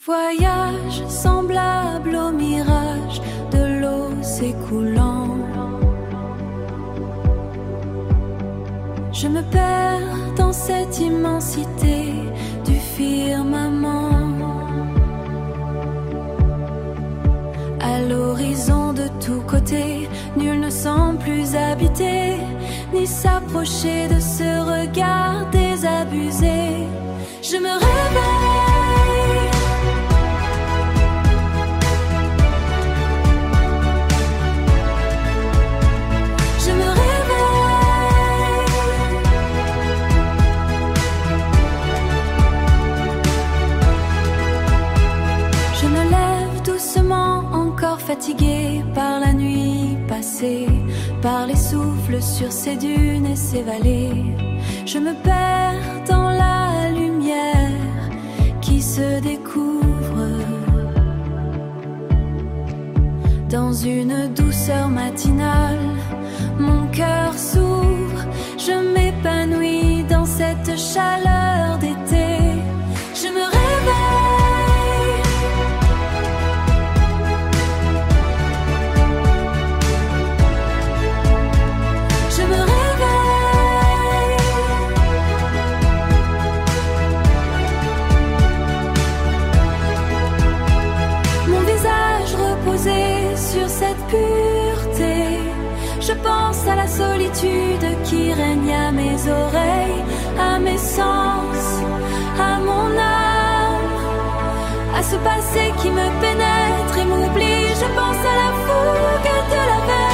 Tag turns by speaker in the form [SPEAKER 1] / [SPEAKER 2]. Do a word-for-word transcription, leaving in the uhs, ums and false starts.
[SPEAKER 1] Voyage semblable au mirage de l'eau s'écoulant. Je me perds dans cette immensité du firmament. À l'horizon de tous côtés, nul ne semble plus habiter, ni s'approcher de ce regard désabusé. Je me réveille, je me réveille, je me lève doucement, encore fatigué par la nuit passée, par les souffles sur ces dunes et ces vallées. Je me perds dans la lumière qui se découvre, dans une douceur matinale. Mon cœur s'ouvre, je m'épanouis dans cette chaleur d'été. Je me réveille, je me réveille, mon visage reposé sur cette pureté. Je pense à la solitude qui règne à mes oreilles, à mes sens, à mon âme, à ce passé qui me pénètre et m'oublie. Je pense à la fougue de la veille.